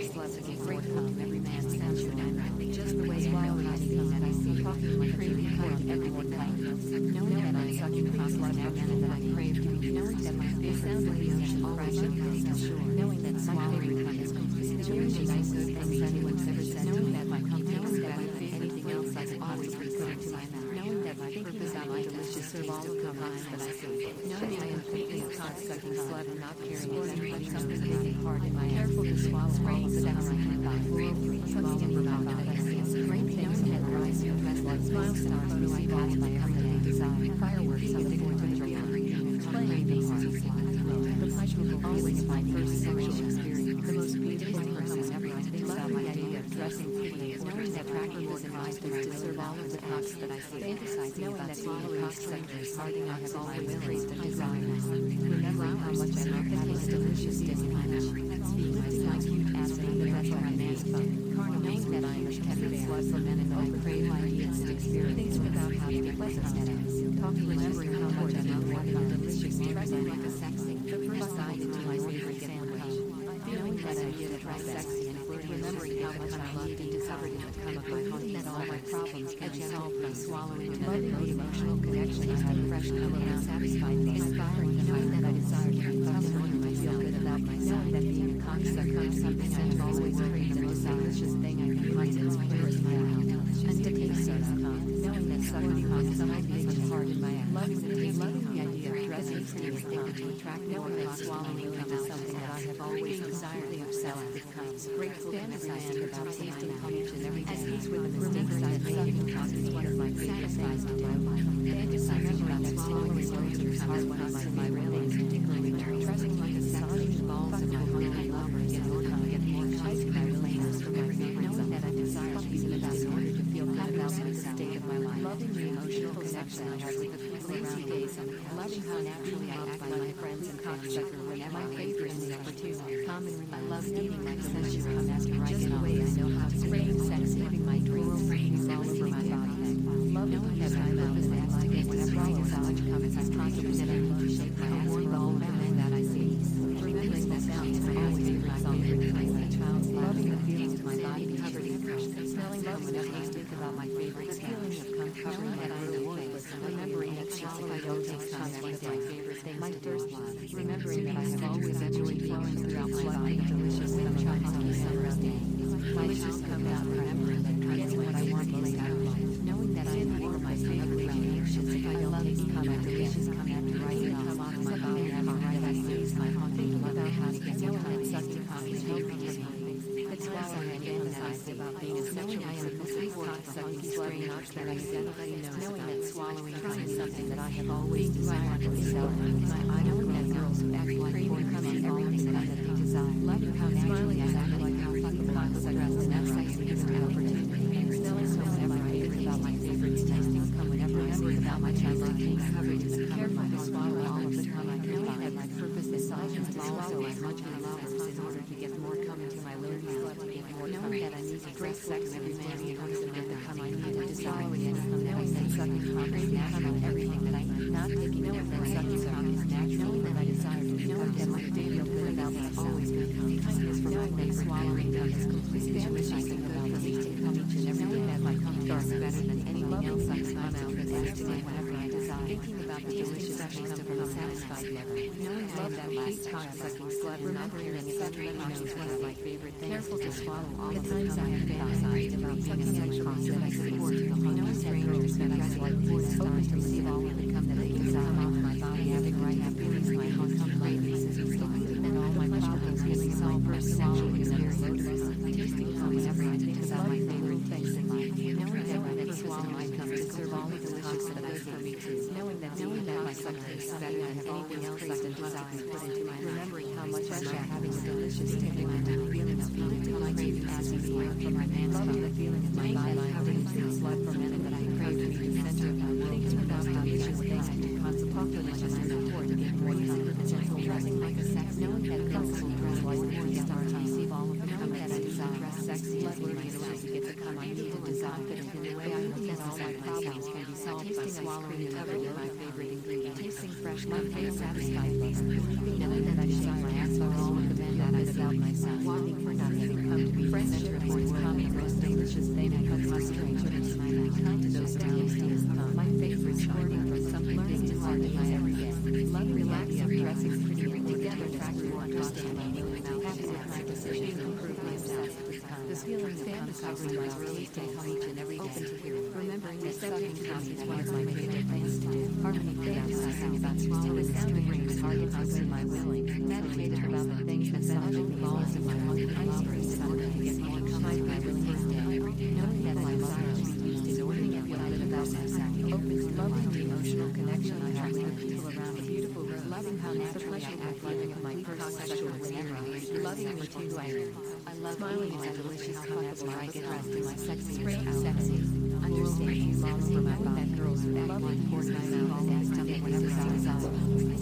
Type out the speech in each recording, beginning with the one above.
love to get great come every man sends you down. Just the way I know anything that I see, talking like crazy for everyone playing. Knowing that I'm sucking cock love for men that I crave to be, knowing that my face sounds like the ocean crashing against the shore. Knowing that swallowing cum is complete. Knowing the nice good things anyone's ever said. Knowing that my cum tastes better than anything else I could always be put into my mouth. Knowing that my purpose on my delicious serve all of the cocks that I see. Knowing I am completely a cock-sucking slut and not caring if anybody something big and hard in my careful to swallow all of the down I can buy. Something in the mouth that I see. Great things that rise your best like smile stars who I got in my everyday desire. Fireworks on the 4th of July. Playing these hearts. The pleasurable always my first sexual experience. The most beautiful person ever. Love the idea of dressing pretty. Knowing that practice in my is to serve all of the cocks that I see. Fantasizing about swallowing cocksuckers is something I have always craved and desired. Remembering how much I love the taste delicious dish in my mouth. Being myself, cute ass and the best of my man's fun. Knowing that I am a tender slut for men and I crave ideas and experience things without having to pleasant headaches. Talking, remembering how much I love what a delicious dressing like a sexy. The first side into my favorite sandwich. Feeling that I get it right sexy and flirty. Remembering how much I love and desired to come of my heart that all my problems can be solved by swallowing and loving the emotional connection I have fresh coming out satisfied me. Inspiring the fact that I desire to be comfortable and I feel good about myself. That being a cocksucker is something I have always craved. The most delicious thing I can find is clear as my mouth. And to taste those cock, knowing that sucking cock is my biggest part in my ass. Loving the idea of dressing steamy cock to attract knowing that swallowing cum is something that I have always desired to excel at. Grateful fantasizing about tasting cum each and every day. As each with the mistakes I have made in cock is one of my favorite things to do. Fantasizing about swallowing stones is one of my favorite things, particularly dressing like a sexy balls of my hungry lover in order to get more chice in my relations from my favorite. Knowing that I desire to be with us in order to feel good about the state of my life. Loving the emotional connection I have with the people around me. Loving how naturally I act by my friends and cocksucker whenever my favorite is the opportunity. Commonly, I love eating my sensual cum after I get away. I know how to crave sex, living my dreams, brains all over my body. Love knowing that my mouth is to get whenever I desire much cum as I constantly that I love to shake my ass with all of the men that I see. Remembering that sounds for always be my favorite thing as a child. Loving the feeling of my body covered in cum. Smelling love whenever I think about my favorite feeling of cum covering that I know face. Remembering that if I don't take cum as one of my favorite things my first love. Remembering that I have always enjoyed flowing throughout my body delicious sunshine on a summer's day. My house come out remembering that getting what I want most out of life. Knowing that I am one of my favorite relationships if I don't take cum after delicious cum after rising come off my body after right I use my haunting about how to get knowing that sucking cum is helping me. It's why I fantasized about being a knowing I am a complete cocksucking stray notch that I said nobody knows knowing that swallowing cum is something that I have always desired to sell. I know that girls who act like porn come in everything that they desire. Loving how naturally I act like how fucking cocksuckers and exciting is an opportunity. Smelling so whenever I think about my favorites tasting cum whenever I think about my child being covered in the careful to swallow all of the cum I can find. That my purpose is to swallow as much as possible in order to get more cum into my learning slut to get more cum. Knowing that I need to great sex every man who comes to get the cum I need to desire any cum that I said sucking cock is natural everything that I need. Not taking knowing that sucking cock is natural that I desire to knowing that my day feel good about myself always good cum. Kindness for knowing that swallowing cum is completely fantasizing about tasting cum each and every day that my cum tastes better than anything else I smile out and estimate whenever I desire. Thinking about the delicious freshness of cum satisfied never. Knowing love that last cock-sucking slut remembering that sucking cum is one of my favorite things. Careful to swallow all the times I have fantasized about being a sexual that I support the whole strangers that I like for the stars to receive all of the cum that they desire off my body having right happy release my haunting ladies and all my problems being solved for sexual experience. Tasting cum whenever I think about my favorite things in life. Knowing that when I swallow my cum to serve all the delicious that I see. Knowing that my sucker is better than anything else I can desire put into my remembering how much I having a delicious tip in my mouth. Feeling of being until I crave acid air from my man's loving the feeling of my body covered in slut for men that I crave to be the center of my world. Thinking about how delicious things I can constantly delicious and support to get more cum. Dressing like a sex, knowing that girls will dress like porn stars to receive all of the cum that I desire. Dress sexy, lovely myself to get the cum I need to desire. But in the way I look at all my problems can be solved by swallowing covered in my favorite ingredient. Tasting fresh, my face satisfied. Knowing that I shake my ass for all of the men that I desire. about myself. Wanting for nothing, come to be the center of what's coming, most delicious thing I cut my stranger into my mouth. Kind to those tastiest thumb. My favorite starting from something learning to hard in my everyday. Love relaxing, dressing pretty together, track to understanding. Happy with my decision to improve myself. This feeling of fantasizing my really take home each and every day. Open to hearing, remembering that sucking comes is one of my favorite things to do. Harmony fantasizing about swallowing the sound of rings hard in my willing. Meditating about the things that massaging the balls of my hungry hungry someday to get more kind my willing this day. Knowing that my desire to be used is ordering at what I live about myself. Open to loving the emotional connection I have with the people around the beautiful road. Loving how naturally I act living in my first sexual whenever loving the two I am. I love smiling at delicious cups where I get dressed in my sexy sexy. Understanding love for my body. Girls who act like pork my mouth and stomach whenever I was out.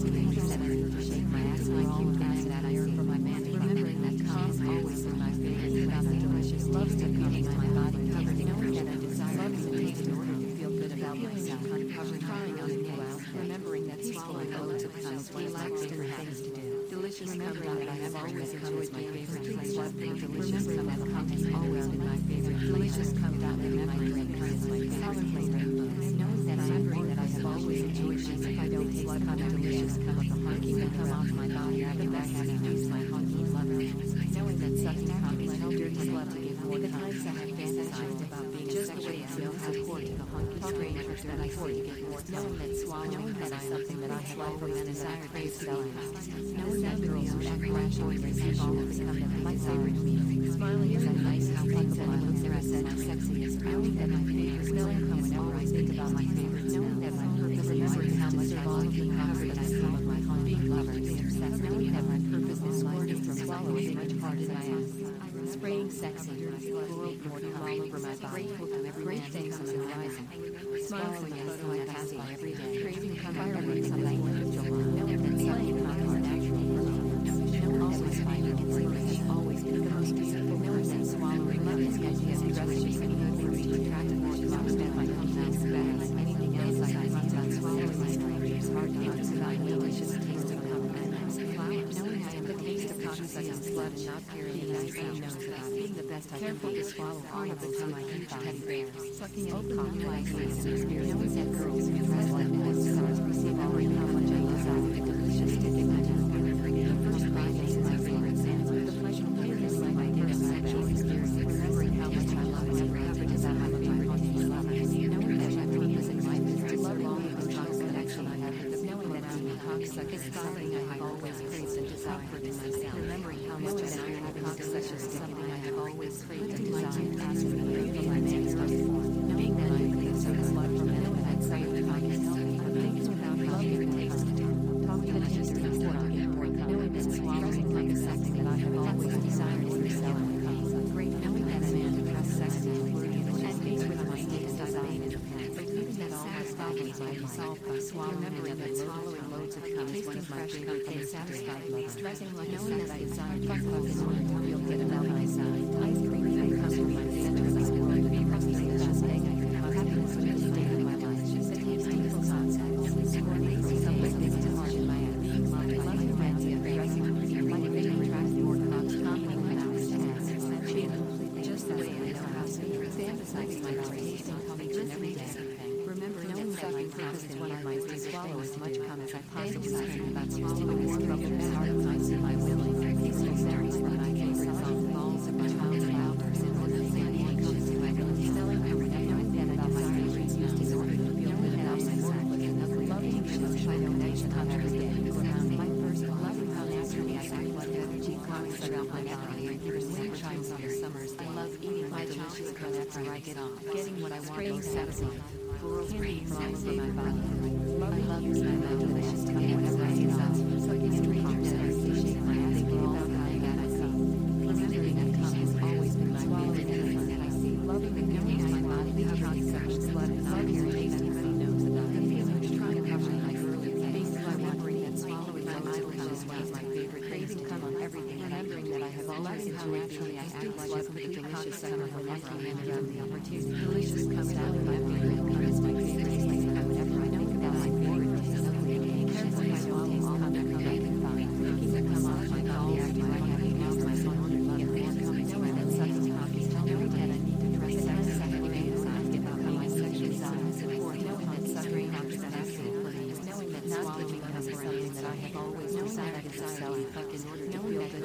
To shake my ass my cute guys that I earn from my man. Remembering that comes always in my face. About the delicious love that comes to my body covered in knowing that I desire love to taste in order to feel good about myself. Uncovered trying on a new outfit. Remembering that swallowing loads of cum is one of my favorite things to do. Delicious remembering that I have always enjoyed my favorite place. Love being delicious cum that cum has always been my favorite. Delicious cum that remembering that cum is my favorite flavor. Knowing that remembering that I have always enjoyed cum if I don't taste cum delicious cum of the hunky that come off my body I can back have used my hunky lover. Knowing that sucking cum is no dirty love to give more the times I have fantasized about being just the way I know how to court the hunky strangers that I court to get more. Knowing that swallowing that is something that I have always desired to excel in. Knowing that girls who act rationally receive all of the cum that my favorite meal. Smiling is a nice how flexible I look dressed and how sexy is. Knowing that my favorite smelling cum whenever I think about my favorite. Knowing that my purpose is remembering how much I love being covered in some of my hunky lovers. Knowing that my purpose is squirting from swallowing much harder than I ask. Spraying sexy, world morning all over my body. Grateful to every great things on the horizon. Smiling as though I pass by every day. Craving fireworks on the 4th of July. Knowing that slaying my heart actually knowing always finding its secret always be the most beautiful. Knowing that swallowing love is getting as dressing and good for me to attract more clubs that my hometown's bad like anything else I find about swallowing my strangers hard times about the delicious taste of cum and flowers. Knowing I am the taste of cocksucking slut and not carrying nice knows about being the best I can be to swallow all of the time I can teddy bears. Sucking open cockfights and experience. Knowing that girls who dress like porn stars receive already how much I desire the delicious stick in my mouth. The first Friday is my favorite dance with the pleasure of witnessing my first sexual experience. Remembering how much I love whenever I forget about my favorite lovers. Knowing that my purpose in life is to love all of the cock connection I have with the knowing that being a cocksucker is something I have always praised and desired in myself. Remembering how much I have a cocksucker is something I have always praised and desired asking me for my man's form. Knowing that I am so slut from knowing that something I can help me from things without how irritates to do. Talking to his knowing that swallowing like is something that I have always desired in myself. Great knowing that a man who has sex is worthy and face with my deepest desire. Believing that all his problems might be solved by swallowing remembering that swallowing loads of cum is one of my favorite things satisfied love. Dressing like knowing that I desire to fuck in order to feel good about myself. Ice cream and cum from my center of this world to be most delicious thing I could have happiness to this day of my life. It takes painful concept. Scoring something things to heart in my ass. Loving the idea of dressing pretty like a baby attracts more cocks commonly without his ass. Feeling just the way I know how to fantasizing my tasting cum each and every day. Remember knowing that my purpose is one of my to swallow as much cum as I possibly can about swallowing more from the heart of my sin my willing. Peaceful series from my favorite song balls of my child's flowers and one of the anxious to my ability smelling cum knowing that about my favorite used in order to feel good about myself with another loving shows I know next time every day. Around my first loving how naturally I act like energy cocks around my body and even wind chimes on the summers. I love eating my delicious cum after I get on. Getting what I want most satisfying. Floral cream all over my body. I love your smell of delicious cum whenever I get on. Sucking and drinking that I see shake my ass thinking about how that I come. Remembering that cum has always been my favorite thing that I see. Loving the knowing my body becomes such slut and not irritates anybody knows about it. Feeling to try to cover my early things. Remembering that swallowing my idle cum is one of my favorite craving cum on everything. Remembering that I have always enjoyed naturally I act like a pretty delicious summer whenever I am given the opportunity. Delicious cum down in my favorite cum is my favorite thing. Whenever I know about my favorite thing, carefully I swallow all of the cum I can find. Making the cum off my body after I have enough myself.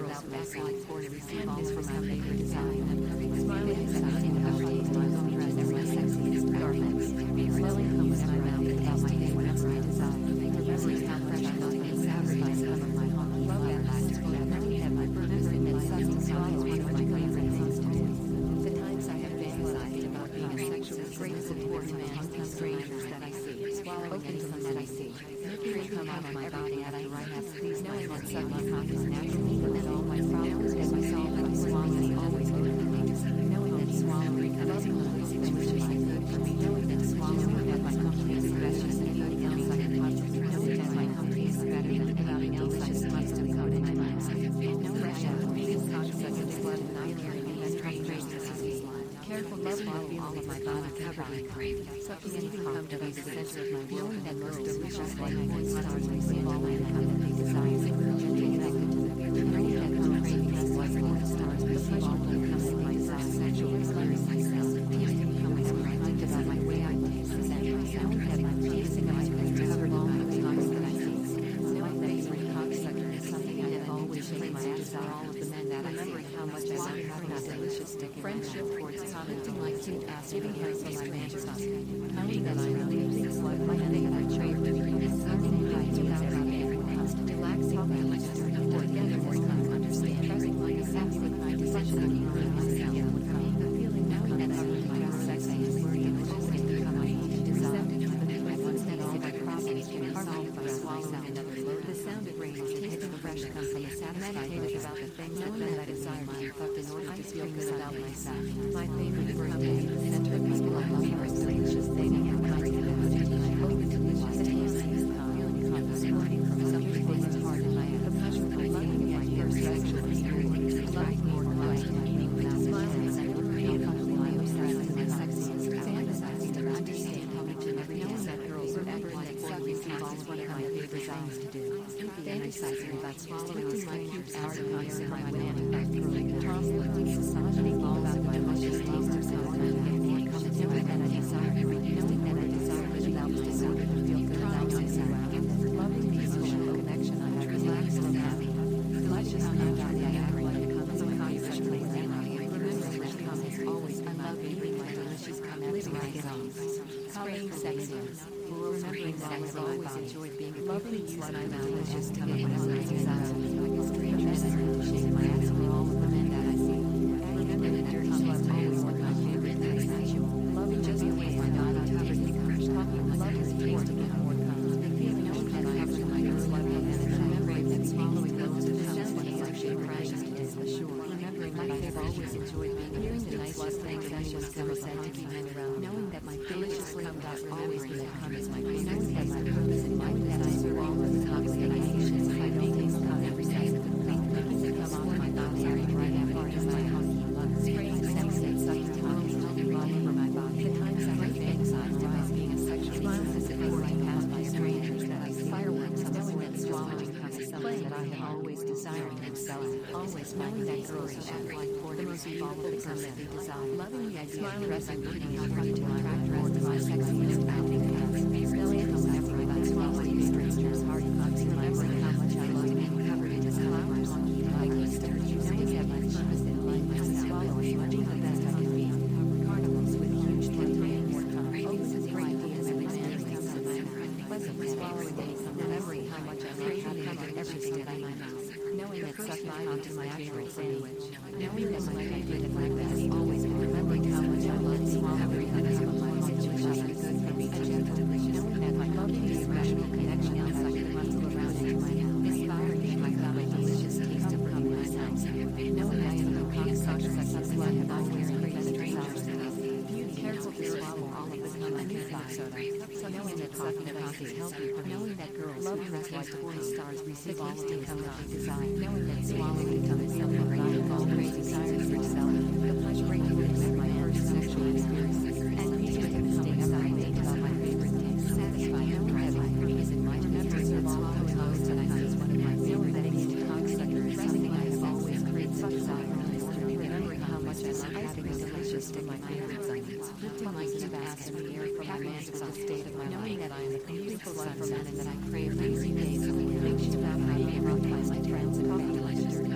without myself, or to receive all from my favorite design. Smiling inside in coverage my home dress and my sexiest garments. Smelling comes to my mouth without my name whenever I desire. Remembering how much I love and sacrifice some of my home love and life. Knowing that my purpose and that sucking swallow is what my favorite things to do. The times I have fantasized about being a sexually great support man to strangers that I see. Swallowing anything that I see. Making it come out of my body after I have pleased my heart. Sucking cock is natural. And that all my problems as I saw that I swallow is always good for me. Knowing that swallowing love comes is usually good for me. Knowing that swallowing that my company is precious and everything else I can touch. Knowing that my company is better than having delicious taste of code in my mouth. Knowing that being conscious of blood and not carrying as strange disease. Careful to swallow all of my body covered in cream. Sucking and eating come to be the center of my will. Knowing that most delicious like porn stars receive all my income that they desire. Being connected to the beauty. Knowing that no craving is like porn stars receive all the income that my sexual experience myself. Tasting come whenever I think about my way I taste the natural sound that my tasting of my food covered all my cocks that I taste. Knowing that every cocksucker is something I have always shaped my desire all of the men that I remembering how much I love having a delicious stick in friendship towards commenting like cute ass giving hair from my man's son. Counting that I know things like my thing I trade with you is something I do without having constant relaxing my lister together more time understand trusting like a sassy with my decision of ignoring myself would come. The feeling knowing that every my sexy is worthy of opening to become my receptive to the feeling once that all my problems can be solved by swallowing another load. The sound of rain is tasting fresh comes from a satisfied about the things that I desire to fuck in order to feel good about myself. My favorite birthday is the center of my life. Favorite delicious thing and kind of I hope it's delicious tasting feeling comforting from something that's hard in my head. The pleasure of loving my first sexual experience. Loving more life and eating without smiling as I look real comfortable. I'm obsessed with my sexiest fantasizing to understand how each and every day that girls are acting like sucking cocks is one of my favorite things to do. Fantasizing about swallowing my cute articles in my man back curling toss lifting massaging all about my delicious taste of someone and getting come to it that I desire knowing that I desire it without myself and feel good about myself. Loving the emotional connection I have relaxed and happy. Delicious food that I have when it comes to concept like that. Remembering that cum is always I love eating my delicious cum after I get off. Spraying sexiness. Remembering that I have always enjoyed being loving use my delicious cum whenever I desire. Strange men to shake my ass for all of the men that I see. Remembering that dirty cum is always one of my favorite things sexual. Loving just the way my body covered in cum. Talking love is taste to get more cum. Feeling knowing that I have my girl love and remembering that swallowing loads of cum is one of my favorite precious to do. Sure. Remembering that I have always enjoyed being hearing the nicest things anyone's ever said to keep men around. Knowing that my favorite cum that always be that cum is my favorite. Knowing that my purpose in life that I serve all of the toxic nations by making cum every second complete. Making it come off my body every right after part of my hockey love. Spraying sex and sucking toxins all over my body. The times I have fantasized about being a sexual participant right past by strangers that I see fireworks knowing that swallowing cum is something that I have always desired himself. Always finding that girls should like for the most of all of the cum that they desire. Loving the idea of dressing pretty in front to my right dress to my sexiest acting cats. Smelling cum after I got swallowing strangers hard cocks and remembering how much I love being covered in flowers. Like Easter, knowing that my purpose in life is swallowing and being the best I can be. Carnivals with huge titty and more cum. Opens and great ideas and experiences in my mouth. Pleasantly swallowing days and remembering how much I love having everything in my mouth. Knowing that such bite into my actual sandwich. Knowing that my favorite and my best always been remembering how much I love swallowing every of my situations are good for me. Knowing that my loving the emotional connection outside the muscle around it in my mouth. Inspiring me by my delicious taste of cum myself. Knowing I am no cocksucker such as I have always crazy desires. Beauty careful to swallow all of the cum I can soda. So knowing that sucking cock is healthy for me. Knowing that girls who dress like porn stars receive all of the cum that they desire. Knowing that swallowing cum is something that I have always desired for yourself. The pleasure breaking news of my first sexual experience. And music and mistakes that I made about my favorite things. Satisfied knowing that my purpose in life remembers of all those hosts that I is one of my knowing that being a cocksucker is something I have always craved such desire in order remembering how much I love having a delicious to my favorite things. Lifting my cute ass in the air from my man's the state of my life. Knowing that I am a beautiful sunset and that I crave lazy days. Thinking about how being loved by my friends and coffee like dirty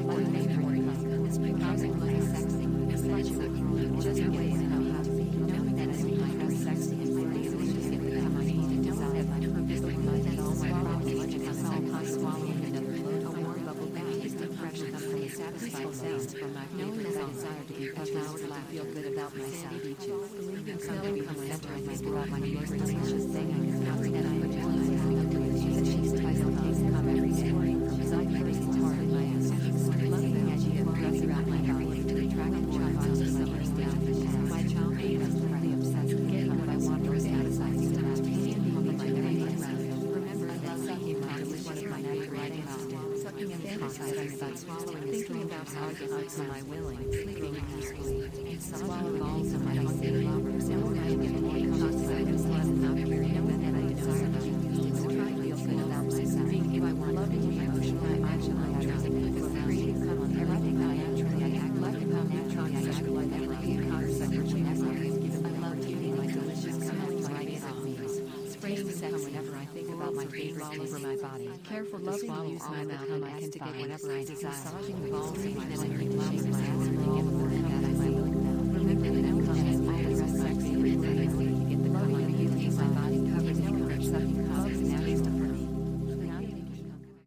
my favorite club. Housing like sexy, sexy, just the way I know how to be. Knowing that I see myself sexy and flirty, delicious, and become my need to know that my purpose is my head all swallowing, like a high swallowing another load, a warm bubble bath, tasting fresh, comforting, satisfying sounds from my knowing that I desire to be puffed out and feel good about myself. Believing something become a center of my blood, my most delicious thing, knowing that I am jealous of how good she's title things come every day. As I place its heart in my ass, loving as she has breath throughout my body to attract and charm to the summer's down. My child being completely obsessed with getting what I want or satisfying to that candy on my very around. Remember, I love sucking my delicious one of my favorite writings. Sucking and fantasizing about swallowing, thinking about how I get to my willing, sleeping peacefully, and swallow balls of my own lovers. Knowing I am getting more conscious of this less not very knowing that I desire to try to feel good about myself. If I want loving and emotional, I feel free to come on everything I naturally I act like how naturally I act like I love you concept which I love to be like delicious smelling right on me. Spraying sex whenever I think about my favorite all over my body. Careful to swallow use my mouth and I can to get whenever I desire. Massaging the balls of my then I can